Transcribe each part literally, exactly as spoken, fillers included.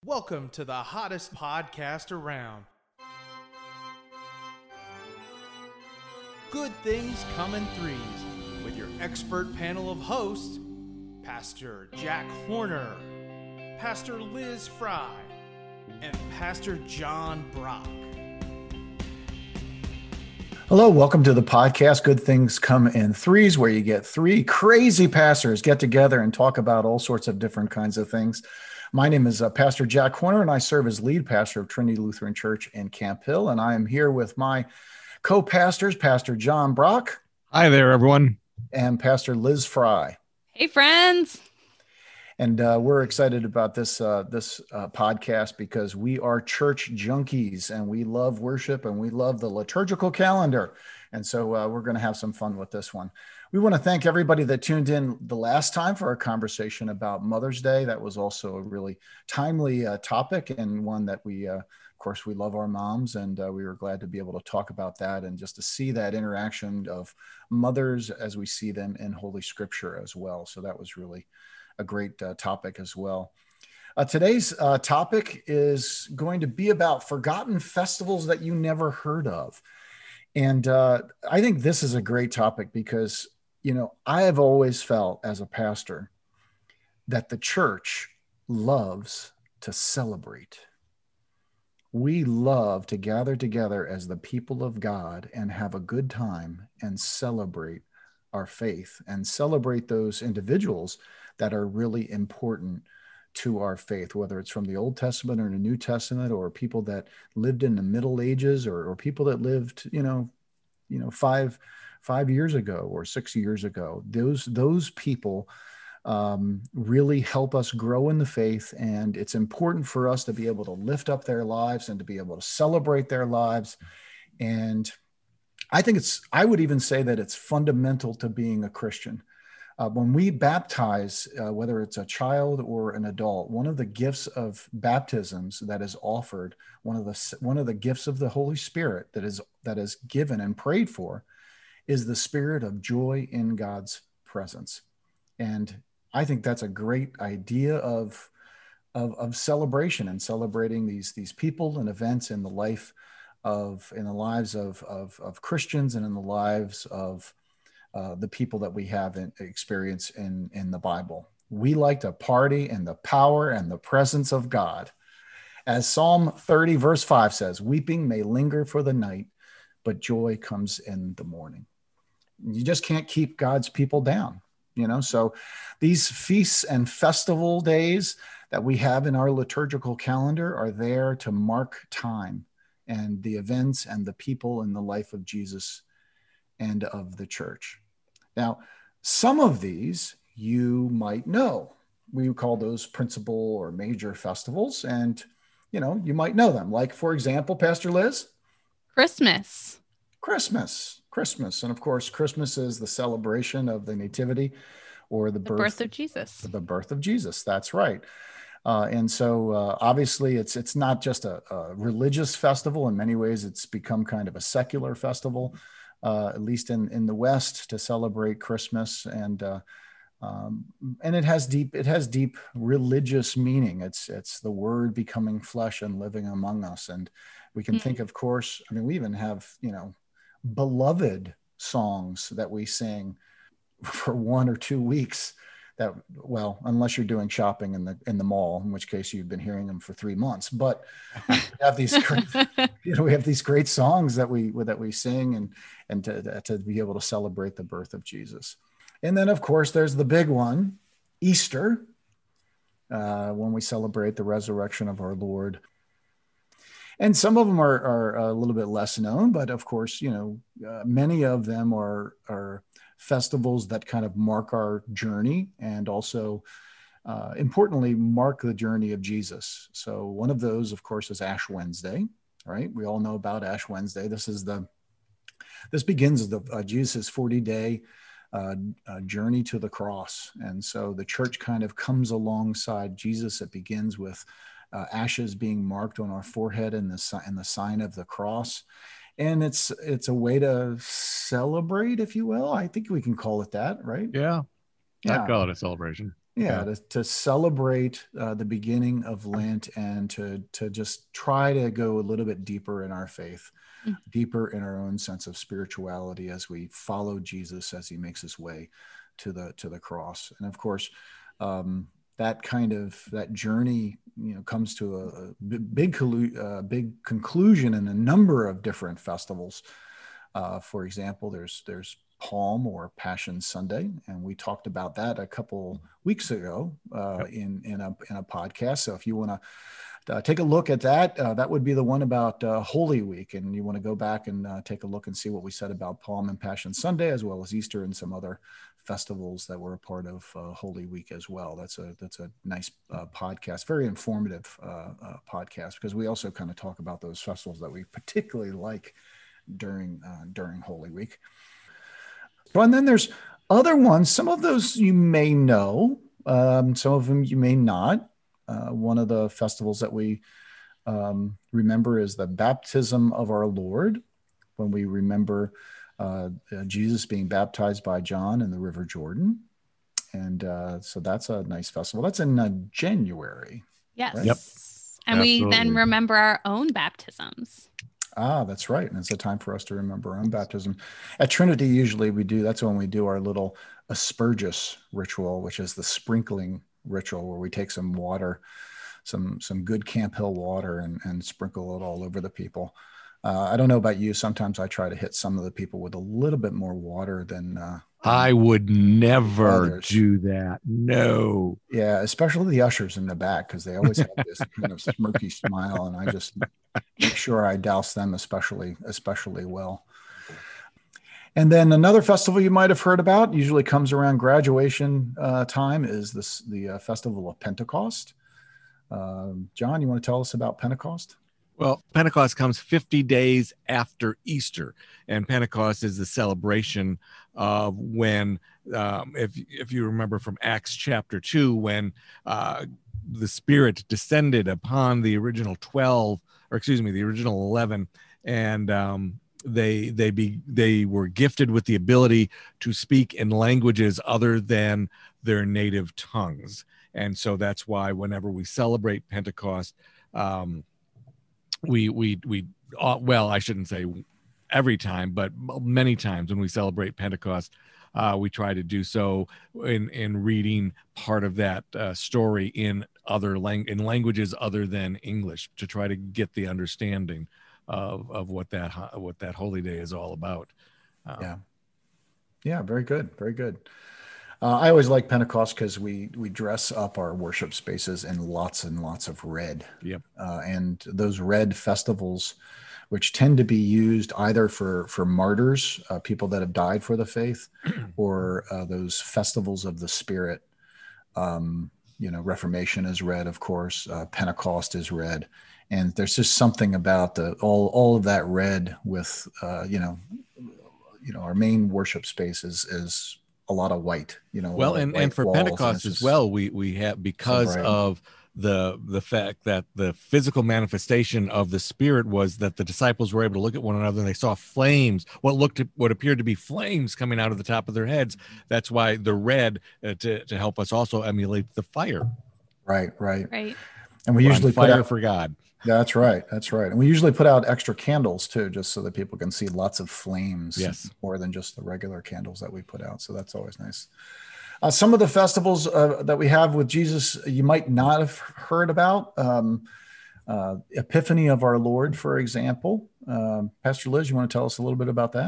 Welcome to the hottest podcast around. Good Things Come in Threes with your expert panel of hosts, Pastor Jack Horner, Pastor Liz Fry, and Pastor John Brock. Hello, welcome to the podcast, Good Things Come in Threes, where you get three crazy pastors get together and talk about all sorts of different kinds of things. My name is uh, Pastor Jack Horner, and I serve as lead pastor of Trinity Lutheran Church in Camp Hill, and I am here with my co-pastors, Pastor John Brock. Hi there, everyone. And Pastor Liz Fry. Hey, friends. And uh, we're excited about this uh, this uh, podcast because we are church junkies and we love worship and we love the liturgical calendar. And so uh, we're going to have some fun with this one. We want to thank everybody that tuned in the last time for our conversation about Mother's Day. That was also a really timely uh, topic and one that we, uh, of course, we love our moms, and uh, we were glad to be able to talk about that and just to see that interaction of mothers as we see them in Holy Scripture as well. So that was really a great uh, topic as well. Uh, today's uh, topic is going to be about forgotten festivals that you never heard of. And uh, I think this is a great topic because, you know, I have always felt as a pastor that the church loves to celebrate. We love to gather together as the people of God and have a good time and celebrate our faith and celebrate those individuals that are really important to our faith, whether it's from the Old Testament or the New Testament, or people that lived in the Middle Ages, or, or people that lived, you know, you know, five, five years ago or six years ago. Those, those people um, really help us grow in the faith. And it's important for us to be able to lift up their lives and to be able to celebrate their lives. And I think it's, I would even say that it's fundamental to being a Christian. Uh, when we baptize, uh, whether it's a child or an adult, one of the gifts of baptisms that is offered, one of the one of the gifts of the Holy Spirit that is that is given and prayed for, is the spirit of joy in God's presence. And I think that's a great idea of of, of celebration and celebrating these these people and events in the life of in the lives of of, of Christians and in the lives of Uh, the people that we have in, experience in, in the Bible. We like to party in the power and the presence of God. As Psalm thirty verse five says, weeping may linger for the night, but joy comes in the morning. You just can't keep God's people down, you know? So these feasts and festival days that we have in our liturgical calendar are there to mark time and the events and the people in the life of Jesus and of the church. Now, some of these you might know. We call those principal or major festivals, and, you know, you might know them. Like, for example, Pastor Liz? Christmas. Christmas. Christmas. And of course, Christmas is the celebration of the nativity or the, The birth, birth of Jesus. The birth of Jesus. That's right. Uh, and so uh, obviously it's it's not just a, a religious festival. In many ways, it's become kind of a secular festival. Uh, at least in, in the West, to celebrate Christmas, and uh, um, and it has deep it has deep religious meaning. It's it's the Word becoming flesh and living among us, and we can mm-hmm. think, of course. I mean, we even have you know beloved songs that we sing for one or two weeks. That well, unless you're doing shopping in the in the mall, in which case you've been hearing them for three months. But we have these great, you know, we have these great songs that we that we sing and and to to be able to celebrate the birth of Jesus. And then, of course, there's the big one, Easter, uh, when we celebrate the resurrection of our Lord. And some of them are are a little bit less known, but of course, you know, uh, many of them are are. festivals that kind of mark our journey and also, uh, importantly, mark the journey of Jesus. So one of those, of course, is Ash Wednesday, right? We all know about Ash Wednesday. This is the, this begins the uh, Jesus' forty-day uh, uh, journey to the cross. And so the church kind of comes alongside Jesus. It begins with uh, ashes being marked on our forehead and the, and the sign of the cross. And it's it's a way to celebrate, if you will. I think we can call it that, right? Yeah, yeah. I'd call it a celebration. Yeah, Yeah. to, to celebrate uh, the beginning of Lent and to to just try to go a little bit deeper in our faith, Mm. deeper in our own sense of spirituality as we follow Jesus as he makes his way to the to the cross. And of course, um, that kind of that journey, you know, comes to a, a b- big collu- uh, big conclusion in a number of different festivals. Uh, for example, there's there's Palm or Passion Sunday, and we talked about that a couple weeks ago uh, Yep. in in a in a podcast. So if you want to uh, take a look at that, uh, that would be the one about uh, Holy Week, and you want to go back and uh, take a look and see what we said about Palm and Passion Sunday, as well as Easter and some other festivals that were a part of uh, Holy Week as well. That's a that's a nice uh, podcast, very informative uh, uh, podcast, because we also kind of talk about those festivals that we particularly like during uh, during Holy Week. And then there's other ones. Some of those you may know, um, some of them you may not. Uh, one of the festivals that we um, remember is the baptism of our Lord, when we remember uh, uh, Jesus being baptized by John in the River Jordan. And uh, so that's a nice festival. That's in uh, January. Yes. Right? Yep. And we then Absolutely. remember our own baptisms. Ah, that's right. And it's a time for us to remember our own baptism. At Trinity, usually we do, that's when we do our little aspergus ritual, which is the sprinkling ritual, where we take some water, some some good Camp Hill water, and, and sprinkle it all over the people. Uh, I don't know about you. Sometimes I try to hit some of the people with a little bit more water than, uh, than I would never others. do that. No. Yeah, especially the ushers in the back, because they always have this kind of smirky smile, and I just make sure I douse them especially especially well. And then another festival you might have heard about, usually comes around graduation uh, time, is this the uh, Festival of Pentecost. Um, John, you want to tell us about Pentecost? Well, Pentecost comes fifty days after Easter, and Pentecost is the celebration of when, um, if if you remember from Acts chapter two, when uh, the Spirit descended upon the original twelve, or excuse me, the original eleven, and um, they they be they were gifted with the ability to speak in languages other than their native tongues, and so that's why whenever we celebrate Pentecost, um, we we we uh, well, I shouldn't say every time, but many times when we celebrate Pentecost, uh, we try to do so in in reading part of that uh, story in other lang- in languages other than English, to try to get the understanding of of what that what that holy day is all about. Um, Yeah. Yeah, very good. Very good. Uh, I always like Pentecost because we we dress up our worship spaces in lots and lots of red. Yep. Uh, and those red festivals, which tend to be used either for for martyrs, uh, people that have died for the faith, or uh, those festivals of the Spirit. Um, you know, Reformation is red, of course. Uh, Pentecost is red, and there's just something about the all all of that red with uh, you know, you know, our main worship space is is a lot of white. You know, a Well, lot of and, white and for walls, and Pentecost it's as just well, we we have, because bright. of the the fact that the physical manifestation of the Spirit was that the disciples were able to look at one another and they saw flames, what looked to, what appeared to be flames coming out of the top of their heads. That's why the red, uh, to to help us also emulate the fire. Right, right. Right. And we We're on usually put fire out, for God. that's right, that's right. And we usually put out extra candles too, just so that people can see lots of flames, Yes. more than just the regular candles that we put out. So that's always nice. Uh, some of the festivals uh, that we have with Jesus, you might not have heard about. Um, uh, Epiphany of our Lord, for example. Um, Pastor Liz, you want to tell us a little bit about that?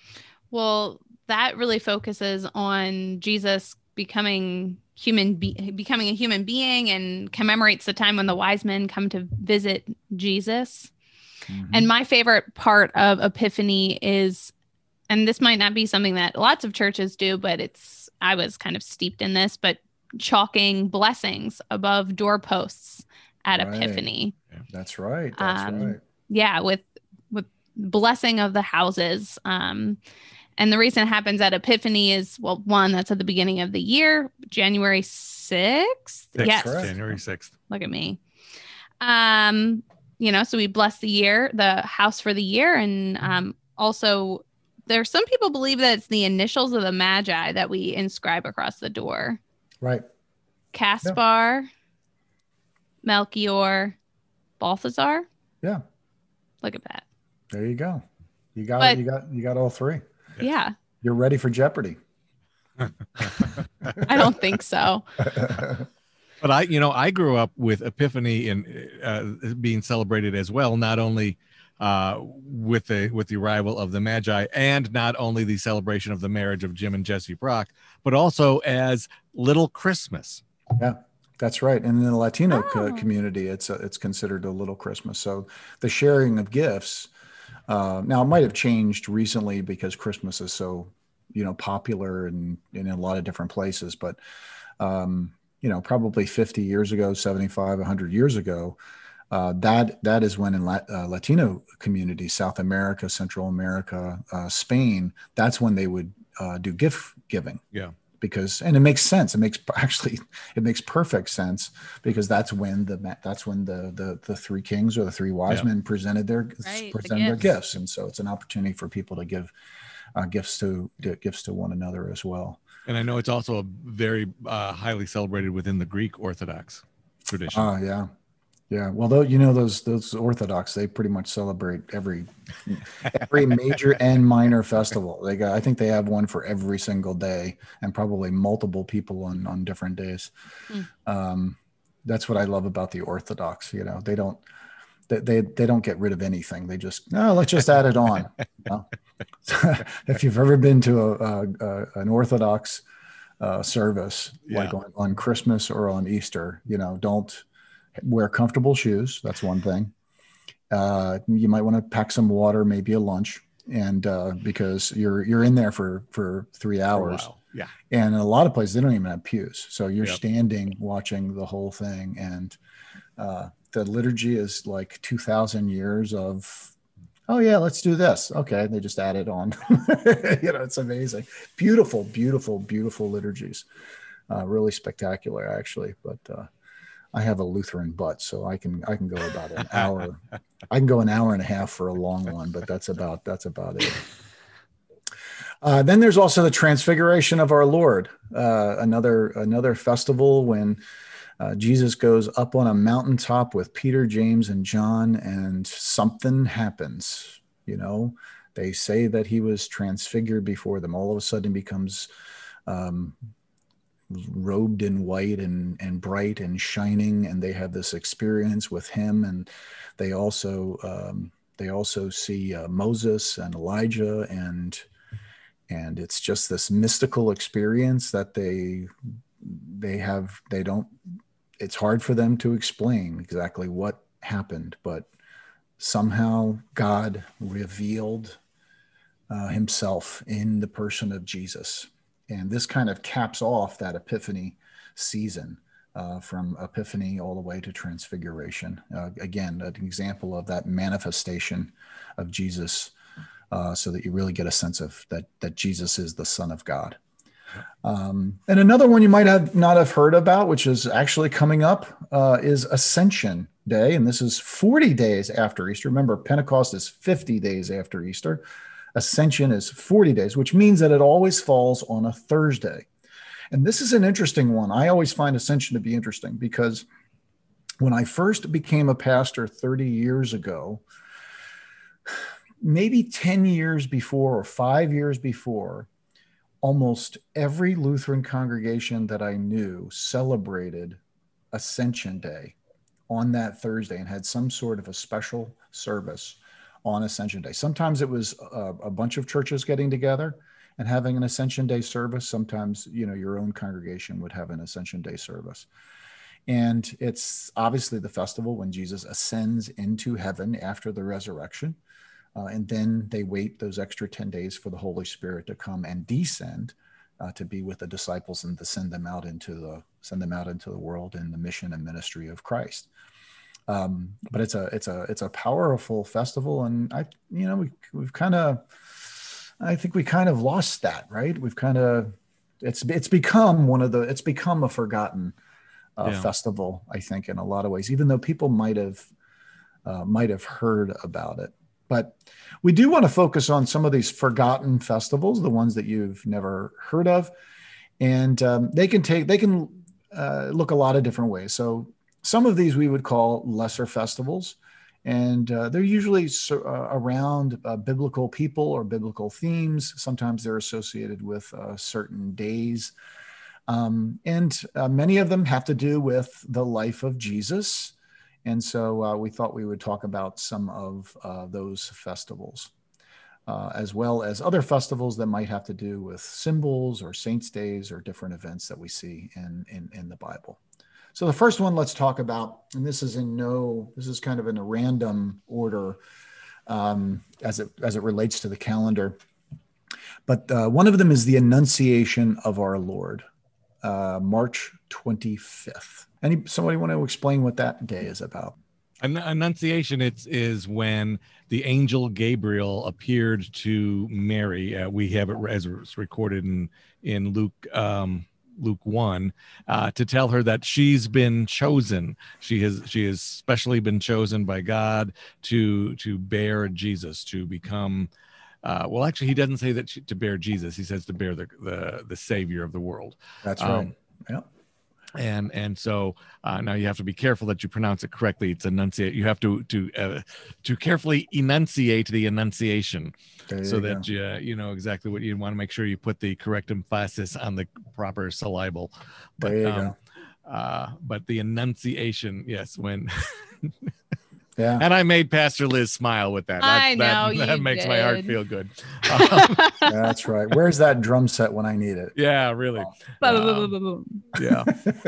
Well, that really focuses on Jesus becoming human, be- becoming a human being, and commemorates the time when the wise men come to visit Jesus. Mhm. And my favorite part of Epiphany is, and this might not be something that lots of churches do, but it's, I was kind of steeped in this, but chalking blessings above doorposts at Right. Epiphany. That's right. That's Um, right. Yeah, with with blessing of the houses. Um, and the reason it happens at Epiphany is, well, one, that's at the beginning of the year, January sixth. Sixth, Yes. correct. January sixth. Look at me. Um, you know, so we bless the year, the house for the year. And um, also, there's some people believe that it's the initials of the Magi that we inscribe across the door. Right. Caspar, Melchior, Balthazar. Yeah. Look at that. There you go. You got But- it. You got you got all three. Yeah. You're ready for Jeopardy. I don't think so. But I, you know, I grew up with Epiphany and uh, being celebrated as well, not only uh, with the with the arrival of the Magi, and not only the celebration of the marriage of Jim and Jesse Brock, but also as Little Christmas. Yeah, that's right. And in the Latino Oh. co- community, it's a, it's considered a little Christmas. So the sharing of gifts. Uh, now it might have changed recently because Christmas is so, you know, popular and, and in a lot of different places. But um, you know, probably fifty years ago, seventy-five, one hundred years ago, uh, that that is when in Lat- uh, Latino communities, South America, Central America, uh, Spain, that's when they would uh, do gift giving. Yeah. Because, and it makes sense. It makes actually, it makes perfect sense because that's when the that's when the the the three kings or the three wise Yeah. men presented their Right, the presented their gifts. gifts, and so it's an opportunity for people to give uh, gifts to, to gifts to one another as well. And I know it's also a very uh, highly celebrated within the Greek Orthodox tradition. Oh yeah, yeah. Well, though you know those those Orthodox, they pretty much celebrate every every major and minor festival. They got, I think they have one for every single day, and probably multiple people on on different days. Hmm. Um, that's what I love about the Orthodox. You know, they don't they they, they don't get rid of anything. They just no, let's just add it on. You know? If you've ever been to a, a, a an Orthodox uh, service, like Yeah. on, on Christmas or on Easter, you know, don't wear comfortable shoes. That's one thing. Uh, you might want to pack some water, maybe a lunch, and uh, because you're you're in there for for three For a hours, while. Yeah. and in a lot of places they don't even have pews, so you're Yep. standing watching the whole thing, and uh, the liturgy is like two thousand years of. Oh yeah, let's do this. Okay, they just add it on. You know, it's amazing, beautiful, beautiful, beautiful liturgies, uh, really spectacular actually. But uh, I have a Lutheran butt, so I can I can go about an hour. I can go an hour and a half for a long one, but that's about that's about it. Uh, then there's also the Transfiguration of our Lord, uh, another another festival when uh, Jesus goes up on a mountaintop with Peter, James, and John, and something happens. You know, they say that he was transfigured before them. All of a sudden, he becomes um, robed in white and and bright and shining, and they have this experience with him. And they also um, they also see uh, Moses and Elijah, and and it's just this mystical experience that they they have. They don't. It's hard for them to explain exactly what happened, but somehow God revealed uh, himself in the person of Jesus. And this kind of caps off that Epiphany season, uh, from Epiphany all the way to Transfiguration. Uh, again, an example of that manifestation of Jesus, uh, so that you really get a sense of that, that Jesus is the Son of God. Um, and another one you might have not have heard about, which is actually coming up, uh, is Ascension Day. And this is forty days after Easter. Remember, Pentecost is fifty days after Easter. Ascension is forty days, which means that it always falls on a Thursday. And this is an interesting one. I always find Ascension to be interesting because when I first became a pastor thirty years ago, maybe ten years before or five years before, almost every Lutheran congregation that I knew celebrated Ascension Day on that Thursday and had some sort of a special service on Ascension Day. Sometimes it was a, a bunch of churches getting together and having an Ascension Day service. Sometimes, you know, your own congregation would have an Ascension Day service. And it's obviously the festival when Jesus ascends into heaven after the resurrection. Uh, and then they wait those extra ten days for the Holy Spirit to come and descend uh, to be with the disciples and to send them out into the send them out into the world in the mission and ministry of Christ. Um, but it's a it's a it's a powerful festival, and I you know we we've kind of I think we kind of lost that, right? We've kind of it's it's become one of the it's become a forgotten uh, Yeah. festival, I think, in a lot of ways, even though people might have uh, might have heard about it. But we do want to focus on some of these forgotten festivals, the ones that you've never heard of, and um, they can take they can uh, look a lot of different ways. So some of these we would call lesser festivals, and uh, they're usually so, uh, around uh, biblical people or biblical themes. Sometimes they're associated with uh, certain days. Um, and uh, many of them have to do with the life of Jesus. And so uh, we thought we would talk about some of uh, those festivals, uh, as well as other festivals that might have to do with symbols or saints' days or different events that we see in, in, in the Bible. So the first one let's talk about, and this is in no, this is kind of in a random order um, as it as it relates to the calendar. But uh, one of them is the Annunciation of our Lord. Uh, March twenty-fifth. Any somebody want to explain what that day is about? An- Annunciation it's is when the angel Gabriel appeared to Mary. Uh, we have it as it's recorded in in Luke um, Luke one uh, to tell her that she's been chosen. She has she has specially been chosen by God to to bear Jesus, to become. Uh, well, actually, he doesn't say that she, to bear Jesus. He says to bear the the, the Savior of the world. That's right. Um, yeah. And and so uh, now you have to be careful that you pronounce it correctly. It's enunciate. You have to to uh, to carefully enunciate the Annunciation, so that you, uh, you know exactly what you want to make sure you put the correct emphasis on the proper syllable. But there you um, go. Uh, but the Annunciation, yes, when. Yeah. And I made Pastor Liz smile with that. that I know that, that you makes did. my heart feel good. Um, That's right. Where's that drum set when I need it? yeah, really. Um, yeah.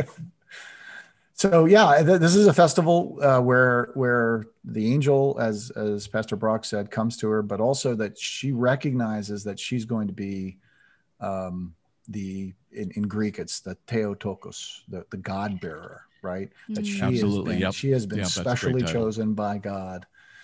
So yeah, th- this is a festival uh, where where the angel, as as Pastor Brock said, comes to her, but also that she recognizes that she's going to be um, the in, in Greek it's the Theotokos, the the God bearer. Right, that she Absolutely. has been, Yep. she has been Yep, specially chosen by God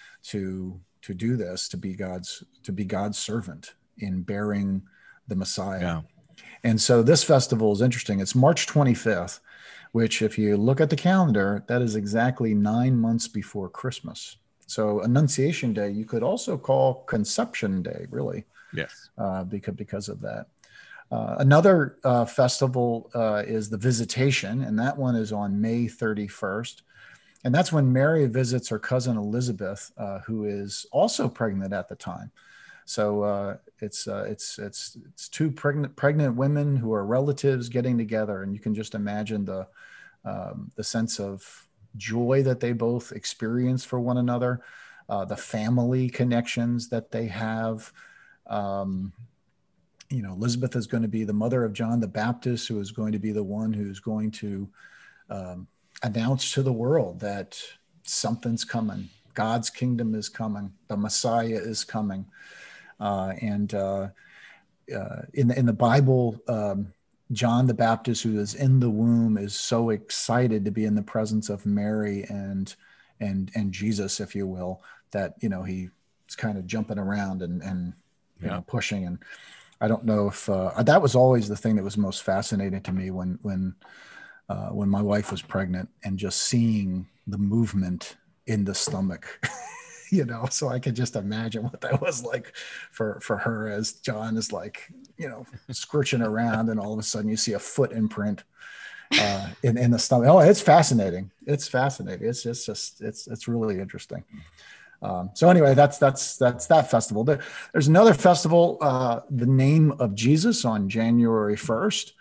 to to do this, to be God's to be God's servant in bearing the Messiah. Yeah. And so this festival is interesting. It's March twenty-fifth, which, if you look at the calendar, that is exactly nine months before Christmas. So Annunciation Day, you could also call Conception Day, really. Yes. Uh, because because of that. Uh, another uh, festival uh, is the Visitation, and that one is on May thirty-first. And that's when Mary visits her cousin Elizabeth, uh, who is also pregnant at the time. So uh, it's uh, it's it's it's two pregnant pregnant women who are relatives getting together, and you can just imagine the um, the sense of joy that they both experience for one another, uh, the family connections that they have. Um, You know, Elizabeth is going to be the mother of John the Baptist, who is going to be the one who's going to um, announce to the world that something's coming. God's kingdom is coming. The Messiah is coming. Uh, and uh, uh, in, in the Bible, um, John the Baptist, who is in the womb, is so excited to be in the presence of Mary and and and Jesus, if you will, that, you know, he's kind of jumping around and, and you Yeah. know, pushing. And I don't know if uh, that was always the thing that was most fascinating to me when when uh, when my wife was pregnant, and just seeing the movement in the stomach, you know. So I could just imagine what that was like for for her, as John is like, you know, squirching around, and all of a sudden you see a foot imprint uh, in in the stomach. Oh, it's fascinating. It's fascinating. It's just just it's it's really interesting. Um, so anyway, that's that's that's that festival. There, there's another festival, uh, the Name of Jesus, on January first,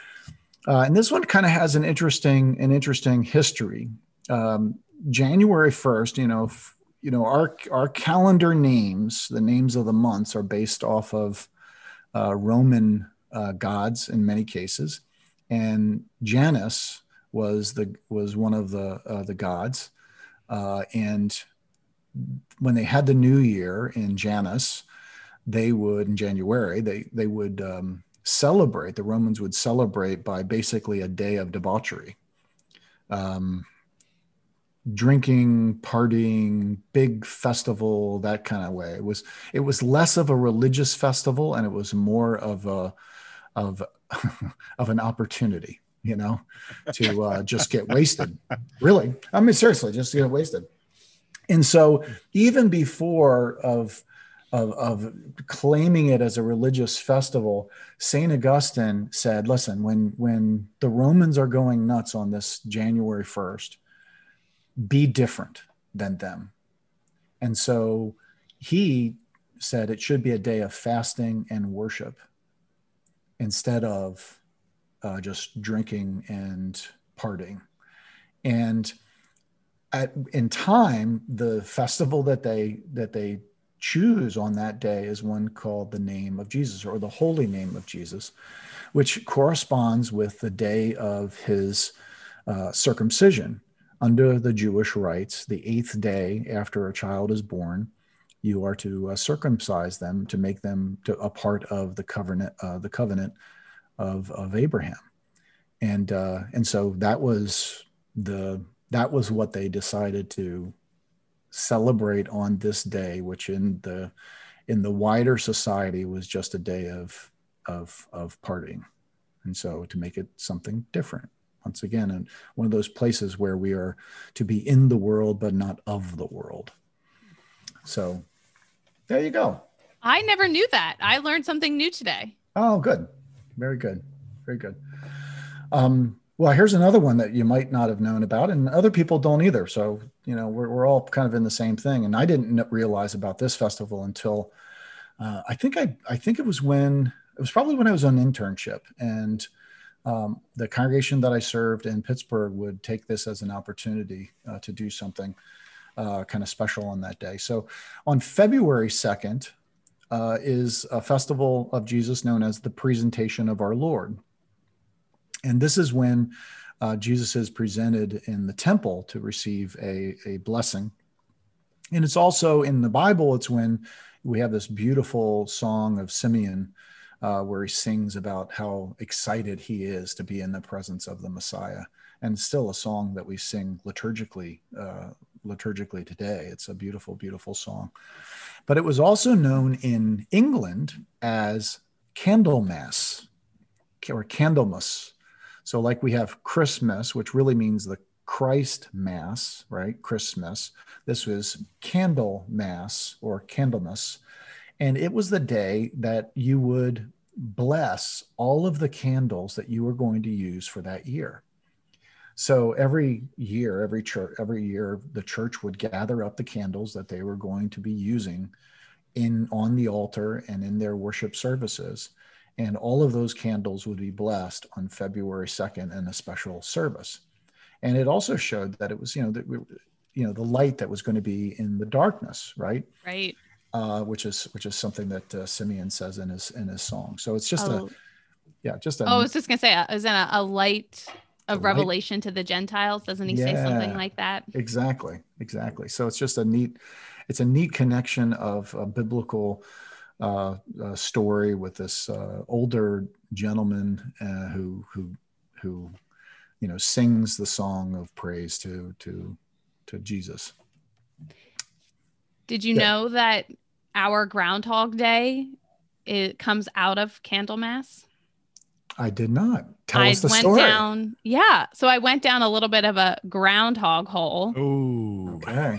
uh, and this one kind of has an interesting an interesting history. Um, January first, you know, f- you know our our calendar names, the names of the months, are based off of uh, Roman uh, gods in many cases, and Janus was the was one of the uh, the gods, uh, and when they had the new year in Janus, they would, in January, they, they would um, celebrate, the Romans would celebrate by basically a day of debauchery. Um, drinking, partying, big festival, that kind of way. It was, it was less of a religious festival, and it was more of a, of, of an opportunity, you know, to uh, just get wasted. Really. I mean, seriously, just get wasted. And so even before of of, of claiming it as a religious festival, Saint Augustine said, listen, when, when the Romans are going nuts on this January first, be different than them. And so he said it should be a day of fasting and worship instead of uh, just drinking and partying. And at, in time, the festival that they that they choose on that day is one called the Name of Jesus, or the Holy Name of Jesus, which corresponds with the day of his uh, circumcision. Under the Jewish rites, the eighth day after a child is born, you are to uh, circumcise them to make them to a part of the covenant, uh, the covenant of of Abraham, and uh, and so that was the that was what they decided to celebrate on this day, which in the in the wider society was just a day of of of partying, and so to make it something different. Once again, and one of those places where we are to be in the world, but not of the world. So there you go. I never knew that. I learned something new today. Oh, good. Very good. Very good. Um, well, here's another one that you might not have known about, and other people don't either. So, you know, we're, we're all kind of in the same thing. And I didn't realize about this festival until uh, I think I, I think it was when, it was probably when I was on internship, and Um, the congregation that I served in Pittsburgh would take this as an opportunity uh, to do something uh, kind of special on that day. So on February second uh, is a festival of Jesus known as the Presentation of Our Lord. And this is when uh, Jesus is presented in the temple to receive a, a blessing. And it's also in the Bible, it's when we have this beautiful song of Simeon Uh, where he sings about how excited he is to be in the presence of the Messiah, and still a song that we sing liturgically, uh, liturgically today. It's a beautiful, beautiful song. But it was also known in England as Candlemas or Candlemas. So like we have Christmas, which really means the Christ Mass, right? Christmas. This was Candlemas or Candlemas. And it was the day that you would bless all of the candles that you were going to use for that year. So every year, every church, every year, the church would gather up the candles that they were going to be using in on the altar and in their worship services. And all of those candles would be blessed on February second in a special service. And it also showed that it was, you know, that we, you know, the light that was going to be in the darkness, right? Right. Uh, which is which is something that uh, Simeon says in his in his song. So it's just oh. a, yeah, just a. Oh, I was just gonna say, uh, is that a, a light of a revelation light? To the Gentiles? Doesn't he yeah, say something like that? Exactly, exactly. So it's just a neat, it's a neat connection of a biblical uh, uh, story with this uh, older gentleman uh, who who who, you know, sings the song of praise to to to Jesus. Did you yeah. know that our Groundhog Day, it comes out of Candlemas? I did not. Tell I us the went story. Down, yeah. So I went down a little bit of a groundhog hole. Oh, okay.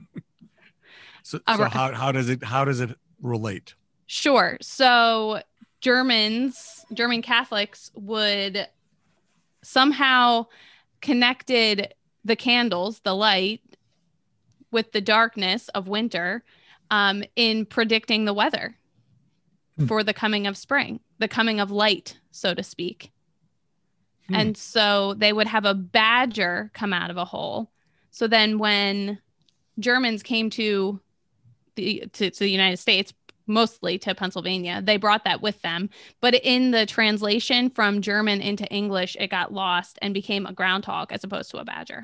so so uh, how how does it how does it relate? Sure. So Germans, German Catholics would somehow connected the candles, the light, with the darkness of winter, um, in predicting the weather hmm. for the coming of spring, the coming of light, so to speak. Hmm. And so they would have a badger come out of a hole. So then when Germans came to the, to, to the United States, mostly to Pennsylvania, they brought that with them. But in the translation from German into English, it got lost and became a groundhog as opposed to a badger.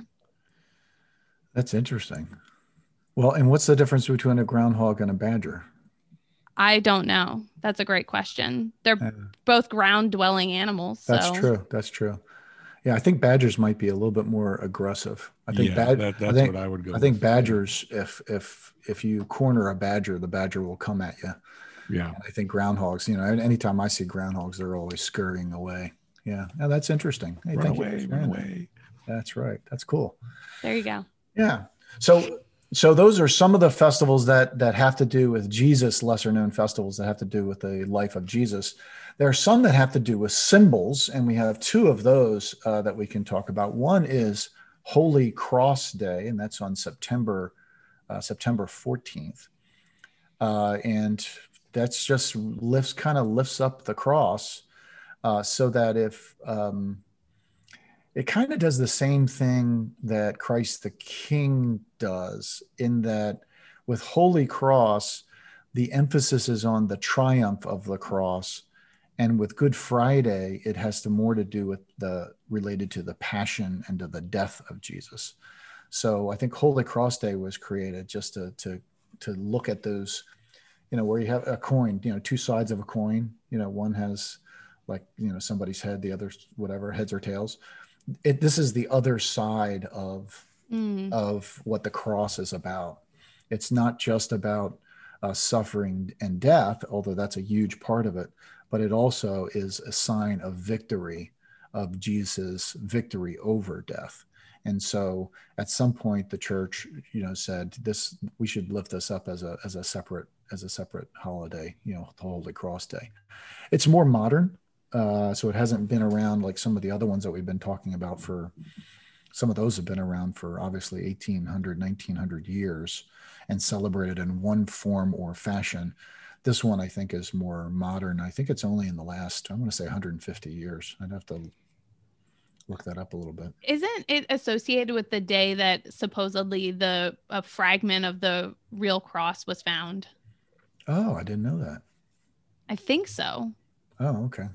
That's interesting. Well, and what's the difference between a groundhog and a badger? I don't know. That's a great question. They're yeah. both ground-dwelling animals. So. That's true. That's true. Yeah, I think badgers might be a little bit more aggressive. I think yeah, bad, that, that's I think, what I would go. I think with. badgers, if if if you corner a badger, the badger will come at you. Yeah. And I think groundhogs. You know, anytime I see groundhogs, they're always scurrying away. Yeah. Now that's interesting. Hey, run thank away, you run away. That's right. That's cool. There you go. Yeah. So so those are some of the festivals that that have to do with Jesus, lesser known festivals that have to do with the life of Jesus. There are some that have to do with symbols, and we have two of those uh, that we can talk about. One is Holy Cross Day, and that's on September uh, September fourteenth, uh, and that's just lifts kind of lifts up the cross, uh, so that if um, it kind of does the same thing that Christ the King does, in that with Holy Cross, the emphasis is on the triumph of the cross. And with Good Friday, it has to more to do with the related to the passion and to the death of Jesus. So I think Holy Cross Day was created just to to to look at those, you know, where you have a coin, you know, two sides of a coin. You know, one has like, you know, somebody's head, the other whatever, heads or tails. It, this is the other side of mm. of what the cross is about. It's not just about uh, suffering and death, although that's a huge part of it, but it also is a sign of victory, of Jesus' victory over death. And so at some point the church, you know, said this, we should lift this up as a as a separate as a separate holiday, you know, the Holy Cross Day. It's more modern. Uh, so it hasn't been around like some of the other ones that we've been talking about for, some of those have been around for obviously eighteen hundred, nineteen hundred years and celebrated in one form or fashion. This one, I think, is more modern. I think it's only in the last, I'm going to say one hundred fifty years. I'd have to look that up a little bit. Isn't it associated with the day that supposedly the a fragment of the real cross was found? Oh, I didn't know that. I think so. Oh, okay.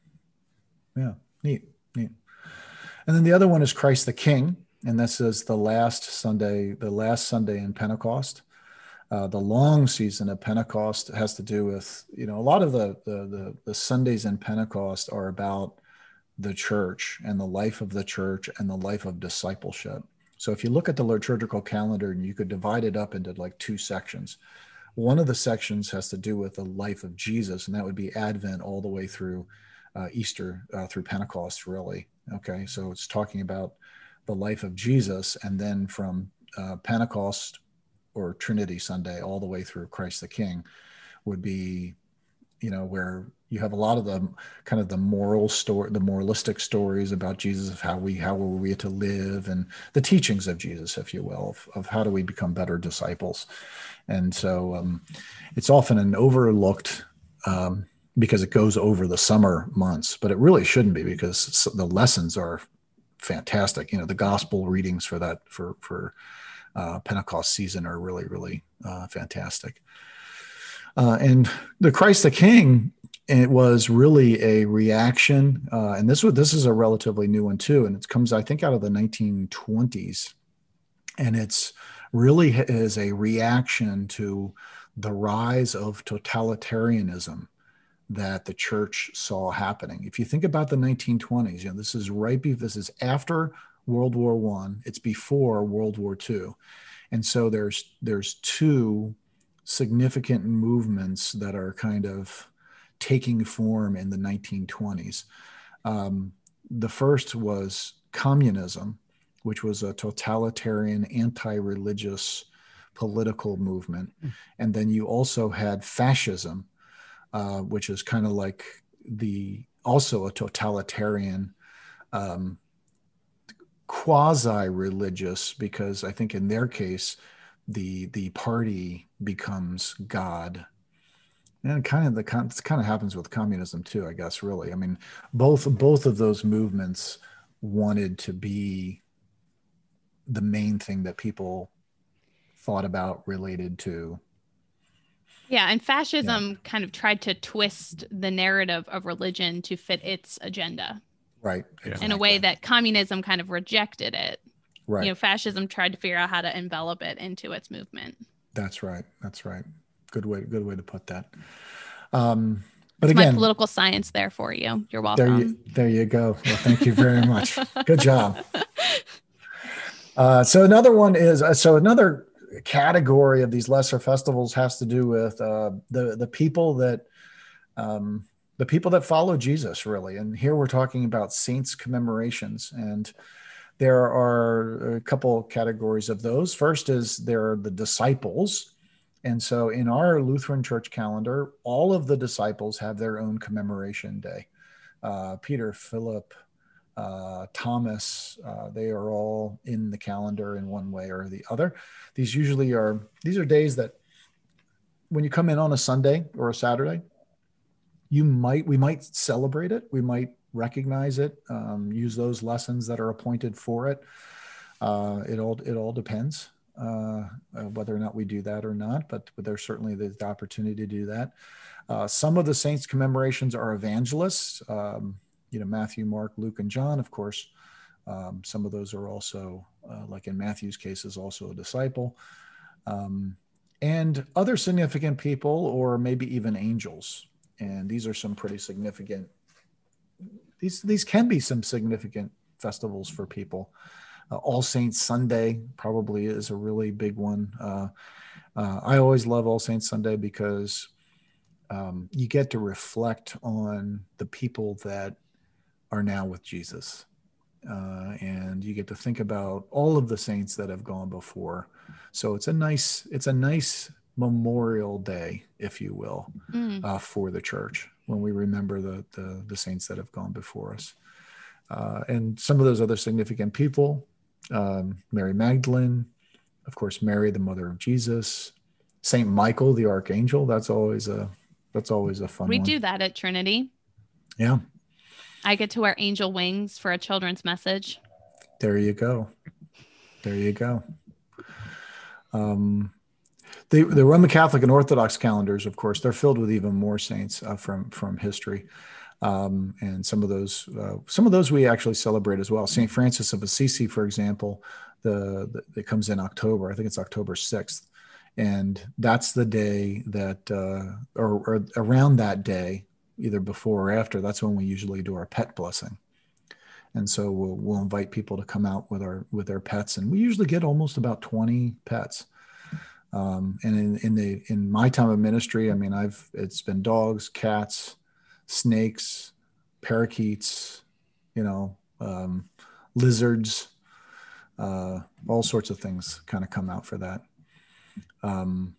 Yeah, neat, neat. And then the other one is Christ the King, and this is the last Sunday, the last Sunday in Pentecost. Uh, the long season of Pentecost has to do with, you know, a lot of the, the the the Sundays in Pentecost are about the church and the life of the church and the life of discipleship. So if you look at the liturgical calendar, and you could divide it up into like two sections. One of the sections has to do with the life of Jesus, and that would be Advent all the way through uh, Easter, uh, through Pentecost, really. Okay, so it's talking about the life of Jesus, and then from uh, Pentecost or Trinity Sunday all the way through Christ the King would be, you know, where you have a lot of the kind of the moral story, the moralistic stories about Jesus, of how we, how were we to live, and the teachings of Jesus, if you will, of, of how do we become better disciples. And so um, it's often an overlooked, um, because it goes over the summer months, but it really shouldn't be, because the lessons are fantastic. You know, the gospel readings for that, for, for uh, Pentecost season are really, really uh, fantastic. Uh, and the Christ the King, it was really a reaction. Uh, and this was, this is a relatively new one too. And it comes, I think, out of the nineteen twenties. And it's really is a reaction to the rise of totalitarianism that the church saw happening. If you think about the nineteen twenties, you know, this is right before, this is after World War One, it's before World War Two. And so there's there's two significant movements that are kind of taking form in the nineteen twenties. Um, the first was communism, which was a totalitarian, anti-religious political movement. Mm. And then you also had fascism, uh, which is kind of like the, also a totalitarian, um, quasi-religious, because I think in their case, the the party becomes God. And kind of the it kind of happens with communism too, I guess, really. I mean, both both of those movements wanted to be the main thing that people thought about related to. Yeah, and fascism yeah. kind of tried to twist the narrative of religion to fit its agenda. Right. Exactly. In a way that communism kind of rejected it. Right. You know, fascism tried to figure out how to envelop it into its movement. That's right. That's right. Good way, good way to put that. Um, but It's again, my political science there for you. You're welcome. There you, there you go. Well, thank you very much. Good job. Uh, so another one is, uh, so another category of these lesser festivals has to do with uh, the, the people that, um, the people that follow Jesus, really. And here we're talking about saints' commemorations. And there are a couple categories of those. First is there are the disciples. And so in our Lutheran church calendar, all of the disciples have their own commemoration day. Uh, Peter, Philip, uh, Thomas, uh, they are all in the calendar in one way or the other. These usually are, these are days that when you come in on a Sunday or a Saturday, you might, we might celebrate it. We might recognize it, um, use those lessons that are appointed for it. Uh, it all, it all depends uh, whether or not we do that or not, but, but there's certainly the, the opportunity to do that. Uh, some of the saints' commemorations are evangelists, um, you know, Matthew, Mark, Luke, and John, of course. Um, some of those are also, uh, like in Matthew's case, is also a disciple. Um, and other significant people, or maybe even angels. And these are some pretty significant, these, these can be some significant festivals for people. Uh, All Saints Sunday probably is a really big one. Uh, uh, I always love All Saints Sunday because um, you get to reflect on the people that are now with Jesus. Uh, and you get to think about all of the saints that have gone before. So it's a nice, it's a nice memorial day, if you will, mm. uh, for the church when we remember the, the, the saints that have gone before us. Uh, and some of those other significant people, um, Mary Magdalene, of course, Mary, the mother of Jesus, Saint Michael, the archangel. That's always a, that's always a fun we one. We do that at Trinity. Yeah. I get to wear angel wings for a children's message. There you go. There you go. Um, the, the Roman Catholic and Orthodox calendars, of course, they're filled with even more saints uh, from, from history. Um, and some of those, uh, some of those we actually celebrate as well. Saint Francis of Assisi, for example, the, the it comes in October. I think it's October sixth. And that's the day that, uh, or, or around that day, either before or after, that's when we usually do our pet blessing. And so we'll, we'll invite people to come out with our, with their pets. And we usually get almost about twenty pets. Um, and in, in the, in my time of ministry, I mean, I've, it's been dogs, cats, snakes, parakeets, you know, um, lizards, uh, all sorts of things kind of come out for that. Um,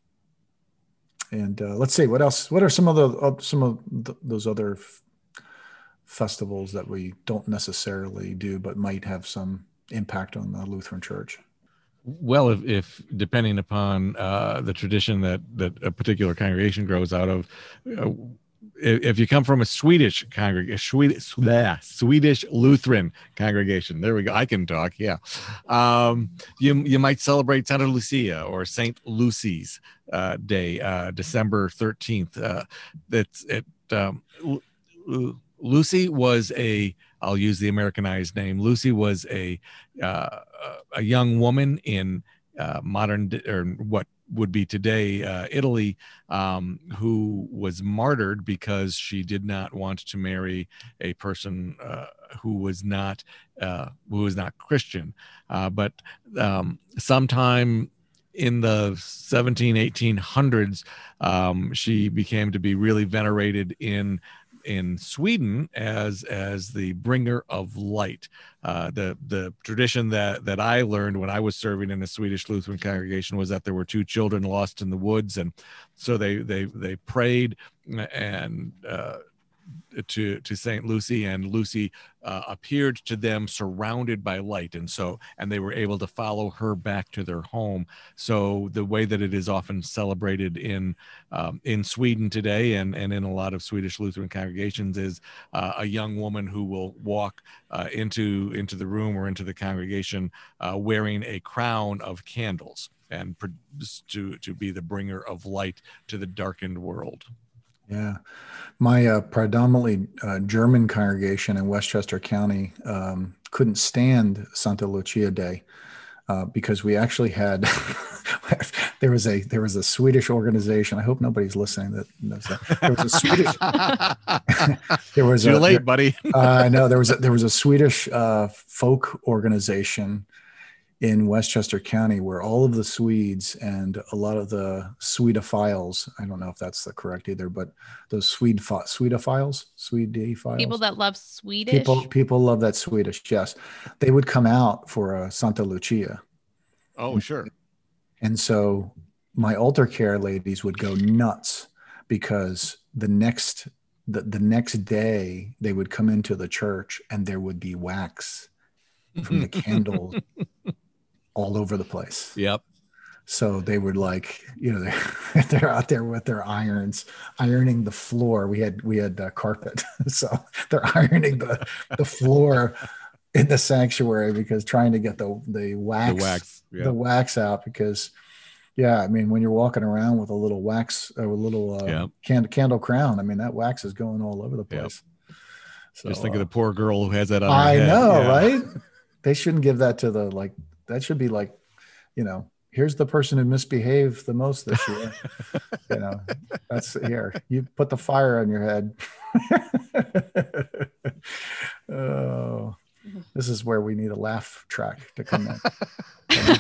And uh, let's see, what else? What are some of the uh, some of the, those other f- festivals that we don't necessarily do, but might have some impact on the Lutheran Church? Well, if, if depending upon uh, the tradition that that a particular congregation grows out of, uh, if, if you come from a Swedish congregation, Swedish, bleh, Swedish Lutheran congregation, there we go. I can talk. Yeah, um, you you might celebrate Santa Lucia or Saint Lucy's uh, Day, uh, December thirteenth. Uh, that's it. Um, Lucy was a, I'll use the Americanized name. Lucy was a uh, a young woman in uh, modern, or what would be today uh, Italy, um, who was martyred because she did not want to marry a person uh, who was not uh, who was not Christian. Uh, but um, sometime in the seventeen, eighteen hundreds, um, she became to be really venerated in in Sweden as as the bringer of light. Uh, the the tradition that that I learned when I was serving in a Swedish Lutheran congregation was that there were two children lost in the woods, and so they they they prayed and uh, to to Saint Lucy, and Lucy uh, appeared to them surrounded by light, and so and they were able to follow her back to their home. So the way that it is often celebrated in um, in Sweden today, and and in a lot of Swedish Lutheran congregations, is uh, a young woman who will walk uh, into into the room or into the congregation uh, wearing a crown of candles, and to to be the bringer of light to the darkened world. Yeah, my uh, predominantly uh, German congregation in Westchester County um, couldn't stand Santa Lucia Day uh, because we actually had there was a there was a Swedish organization. I hope nobody's listening that knows that. There was a Swedish. there was Too a, late, there, buddy. uh, I know there was a, there was a Swedish uh, folk organization in Westchester County where all of the Swedes and a lot of the Swedophiles, I don't know if that's the correct either, but those Swede Swedophiles, Swedophiles. People that love Swedish. People, people love that Swedish, yes. They would come out for a Santa Lucia. Oh, sure. And so my altar care ladies would go nuts because the next the, the next day they would come into the church and there would be wax from the candles all over the place. Yep. So they would like, you know, they're, they're out there with their irons, ironing the floor. We had, we had uh, carpet. So they're ironing the, the floor in the sanctuary because trying to get the, the wax, the wax, yeah. the wax out because yeah, I mean, when you're walking around with a little wax or a little uh, yeah. candle, candle crown, I mean, that wax is going all over the place. Yep. So, just think uh, of the poor girl who has that on her I head. know, yeah. right? They shouldn't give that to the, like, that should be like, you know, here's the person who misbehaved the most this year. You know, that's here. You put the fire on your head. Oh, this is where we need a laugh track to come in.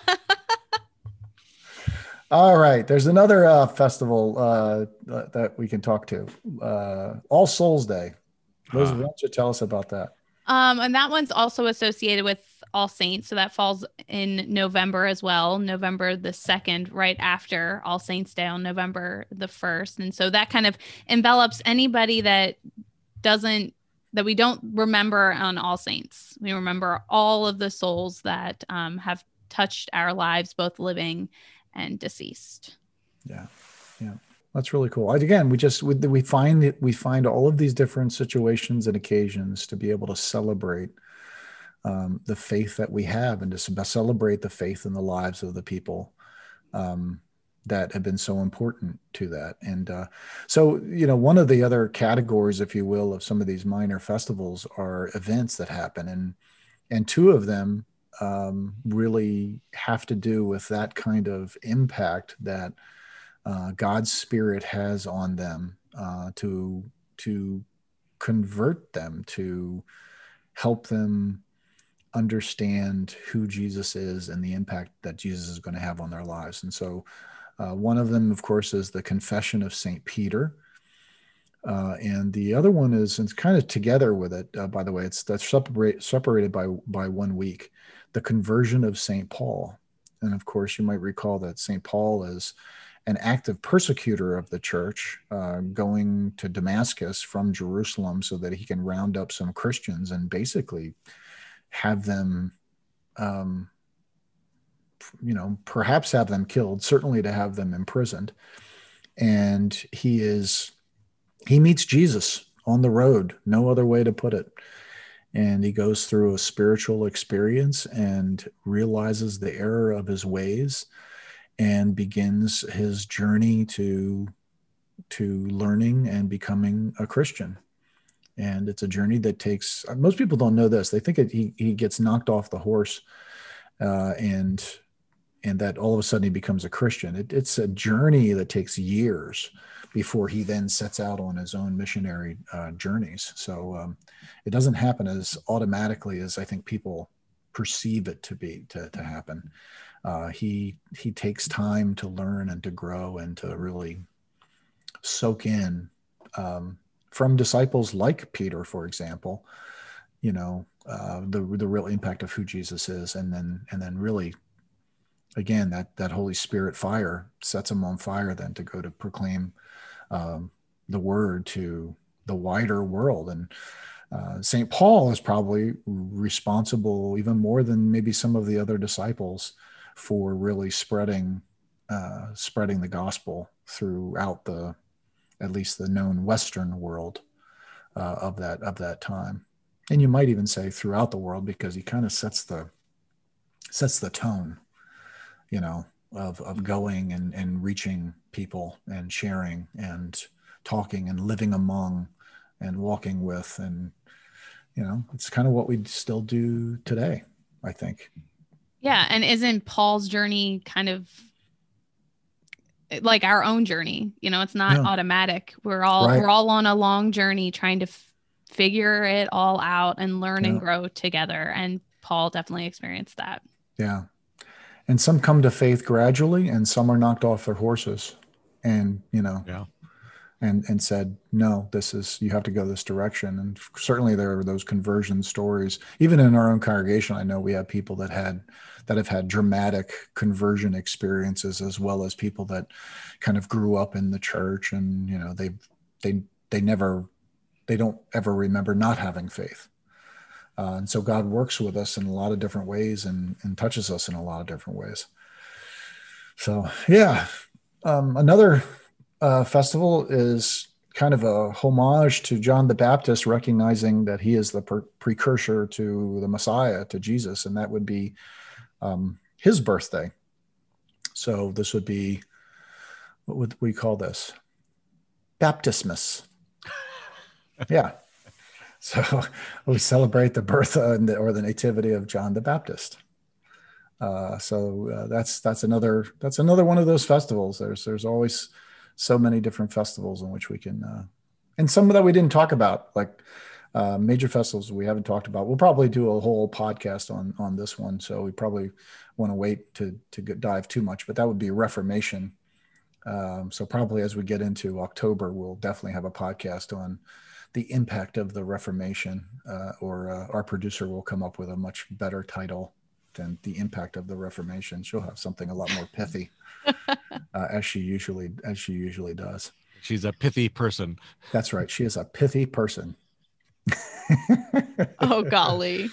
All right. There's another uh, festival uh, that we can talk to. Uh, All Souls Day. Liz, why don't you tell us about that? Um, and that one's also associated with All Saints. So that falls in November as well, November the second, right after All Saints Day on November the first. And so that kind of envelops anybody that doesn't, that we don't remember on All Saints. We remember all of the souls that um, have touched our lives, both living and deceased. Yeah. Yeah. That's really cool. Again, we just, we, we find it, we find all of these different situations and occasions to be able to celebrate um, the faith that we have and to celebrate the faith in the lives of the people um, that have been so important to that. And uh, so, you know, one of the other categories, if you will, of some of these minor festivals are events that happen. And, and two of them um, really have to do with that kind of impact that Uh, God's Spirit has on them uh, to to convert them, to help them understand who Jesus is and the impact that Jesus is going to have on their lives. And so uh, one of them, of course, is the Confession of Saint Peter. Uh, and the other one is, and it's kind of together with it, uh, by the way, it's that's separate, separated by, by one week, the Conversion of Saint Paul. And of course, you might recall that Saint Paul is an active persecutor of the church, uh, going to Damascus from Jerusalem so that he can round up some Christians and basically have them, um, you know, perhaps have them killed, certainly to have them imprisoned. And he is, he meets Jesus on the road, no other way to put it. And he goes through a spiritual experience and realizes the error of his ways and begins his journey to to learning and becoming a Christian. And it's a journey that takes, most people don't know this. They think it, he, he gets knocked off the horse uh, and and that all of a sudden he becomes a Christian. It, it's a journey that takes years before he then sets out on his own missionary uh, journeys. So um, it doesn't happen as automatically as I think people perceive it to be, to, to happen. Uh, he he takes time to learn and to grow and to really soak in um, from disciples like Peter, for example, you know, uh, the the real impact of who Jesus is, and then and then really, again, that that Holy Spirit fire sets him on fire then to go to proclaim um, the word to the wider world. And uh, Saint Paul is probably responsible even more than maybe some of the other disciples for really spreading uh, spreading the gospel throughout the, at least the known Western world uh, of that of that time, and you might even say throughout the world, because he kind of sets the sets the tone, you know, of of going and and reaching people and sharing and talking and living among and walking with, and you know, it's kind of what we still do today, I think. Yeah. And isn't Paul's journey kind of like our own journey? You know, it's not Yeah. automatic. We're all, Right. we're all on a long journey trying to f- figure it all out and learn Yeah. and grow together. And Paul definitely experienced that. Yeah. And some come to faith gradually, and some are knocked off their horses and, you know, Yeah. and, and said, no, this is, you have to go this direction. And certainly there are those conversion stories. Even in our own congregation, I know we have people that had, that have had dramatic conversion experiences, as well as people that kind of grew up in the church and, you know, they, they, they never, they don't ever remember not having faith. Uh, and so God works with us in a lot of different ways and, and touches us in a lot of different ways. So, yeah. Um, another uh, festival is kind of a homage to John the Baptist, recognizing that he is the per- precursor to the Messiah, to Jesus, and that would be um, his birthday. So this would be, what would we call this? Baptismus. Yeah. So we celebrate the birth uh, or the nativity of John the Baptist. Uh, so uh, that's that's another that's another one of those festivals. There's there's always so many different festivals in which we can, uh, and some that we didn't talk about, like uh, major festivals we haven't talked about. We'll probably do a whole podcast on on this one, so we probably want to wait to to get, dive too much. But that would be Reformation. Um, so probably as we get into October, we'll definitely have a podcast on the impact of the Reformation, uh, or uh, our producer will come up with a much better title than the impact of the Reformation. She'll have something a lot more pithy, uh, as she usually as she usually does. She's a pithy person. That's right. She is a pithy person. Oh, golly.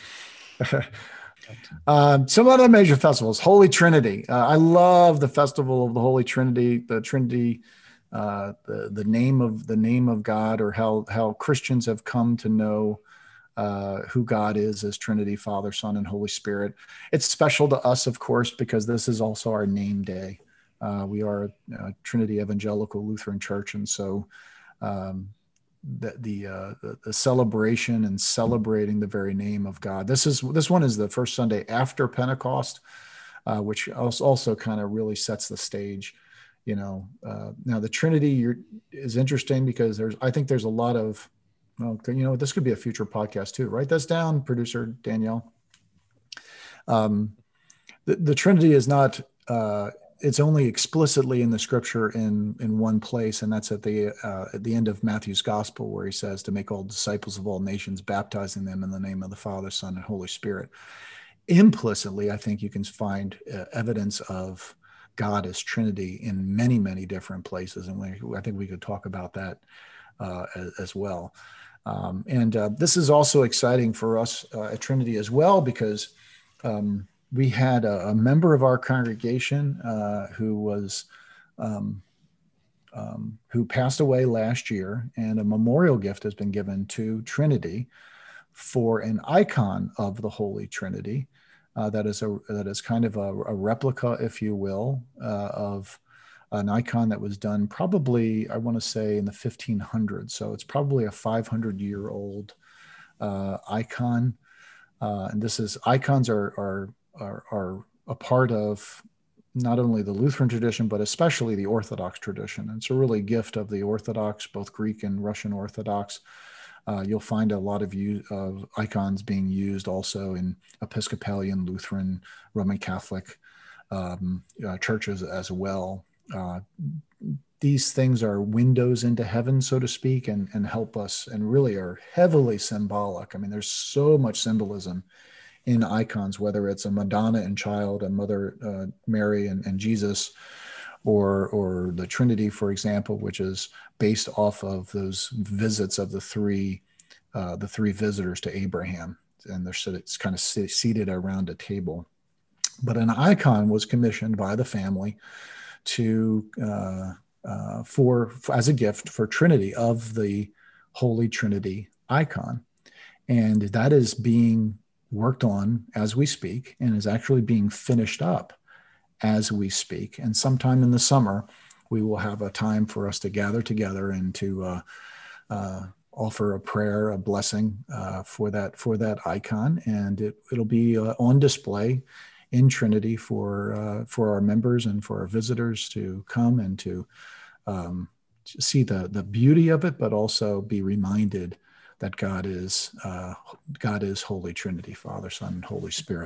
Um, some other major festivals, Holy Trinity. Uh, I love the festival of the Holy Trinity, the Trinity, uh, the, the name of the name of God, or how, how Christians have come to know uh, who God is as Trinity, Father, Son, and Holy Spirit. It's special to us, of course, because this is also our name day. Uh, we are a Trinity Evangelical Lutheran Church. And so, um, the the, uh, the the celebration and celebrating the very name of God. This is this one is the first Sunday after Pentecost, uh, which also, also kind of really sets the stage. You know, uh, now the Trinity you're, is interesting because there's I think there's a lot of, well, you know, this could be a future podcast too. Write this down, producer Danielle. Um, the the Trinity is not. Uh, It's only explicitly in the scripture in, in one place, and that's at the uh, at the end of Matthew's gospel, where he says to make all disciples of all nations, baptizing them in the name of the Father, Son, and Holy Spirit. Implicitly, I think you can find uh, evidence of God as Trinity in many, many different places, and we, I think we could talk about that uh, as, as well. Um, and uh, this is also exciting for us uh, at Trinity as well, because um, we had a, a member of our congregation uh, who was um, um, who passed away last year, and a memorial gift has been given to Trinity for an icon of the Holy Trinity. Uh, that is a that is kind of a, a replica, if you will, uh, of an icon that was done probably, I want to say, in the fifteen hundreds. So it's probably a five hundred year old uh, icon. Uh, and this is icons are are Are, are a part of not only the Lutheran tradition, but especially the Orthodox tradition. And it's a really gift of the Orthodox, both Greek and Russian Orthodox. Uh, you'll find a lot of, use, of icons being used also in Episcopalian, Lutheran, Roman Catholic um, uh, churches as well. Uh, these things are windows into heaven, so to speak, and, and help us, and really are heavily symbolic. I mean, there's so much symbolism in icons, whether it's a Madonna and Child, a Mother uh, Mary and, and Jesus, or or the Trinity, for example, which is based off of those visits of the three uh, the three visitors to Abraham, and they're it's kind of seated around a table. But an icon was commissioned by the family to uh, uh, for as a gift for Trinity, of the Holy Trinity icon, and that is being worked on as we speak, and is actually being finished up as we speak. And sometime in the summer, we will have a time for us to gather together and to uh, uh, offer a prayer, a blessing uh, for that for that icon, and it, it'll be uh, on display in Trinity for uh, for our members and for our visitors to come and to um, see the the beauty of it, but also be reminded that God is uh, God is Holy Trinity, Father, Son, and Holy Spirit.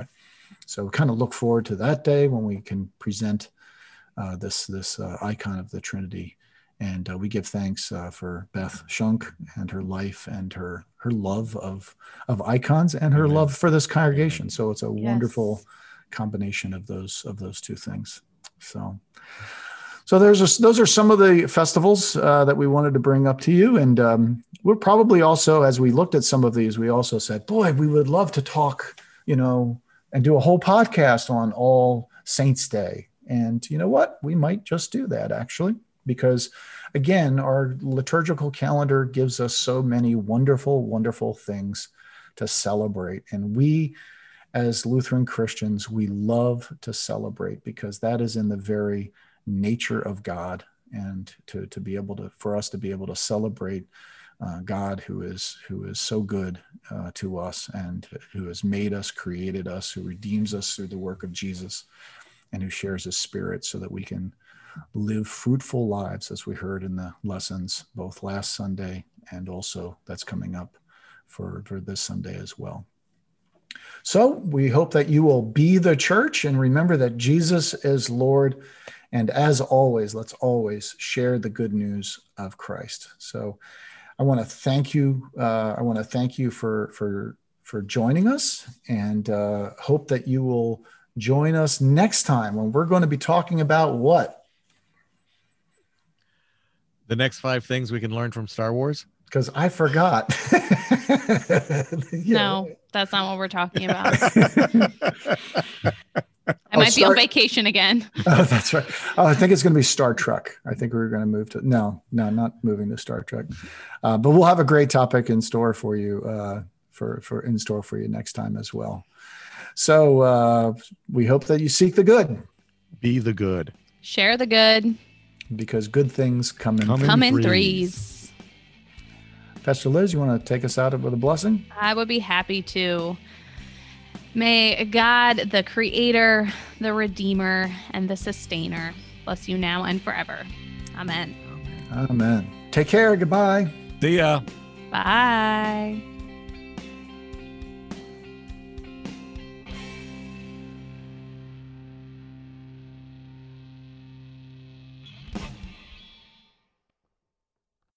So kind of look forward to that day when we can present uh, this this uh, icon of the Trinity. And uh, we give thanks uh, for Beth Shunk and her life and her her love of of icons and her Amen. love for this congregation. So it's a Yes. wonderful combination of those of those two things. So, so there's a, those are some of the festivals uh, that we wanted to bring up to you. And um, we're probably also, as we looked at some of these, we also said, boy, we would love to talk, you know, and do a whole podcast on All Saints Day. And you know what? We might just do that actually, because again, our liturgical calendar gives us so many wonderful, wonderful things to celebrate. And we, as Lutheran Christians, we love to celebrate because that is in the very nature of God. And to, to be able to, for us to be able to celebrate uh, God, who is, who is so good uh, to us and who has made us, created us, who redeems us through the work of Jesus, and who shares his Spirit so that we can live fruitful lives, as we heard in the lessons, both last Sunday and also that's coming up for, for this Sunday as well. So we hope that you will be the church and remember that Jesus is Lord. And as always, let's always share the good news of Christ. So I want to thank you. Uh, I want to thank you for, for, for joining us, and uh, hope that you will join us next time when we're going to be talking about what? The next five things we can learn from Star Wars. Because I forgot. Yeah. No, that's not what we're talking about. I Oh, might be on Star- vacation again. Oh, that's right. Oh, I think it's going to be Star Trek. I think we were going to move to, no, no, not moving to Star Trek. Uh, but we'll have a great topic in store for you, uh, for, for in store for you next time as well. So uh, we hope that you seek the good. Be the good. Share the good. Because good things come in. Come in Come in threes. threes. Pastor Liz, you want to take us out with a blessing? I would be happy to. May God, the creator, the redeemer, and the sustainer bless you now and forever. Amen. Amen. Take care. Goodbye. See ya. Bye.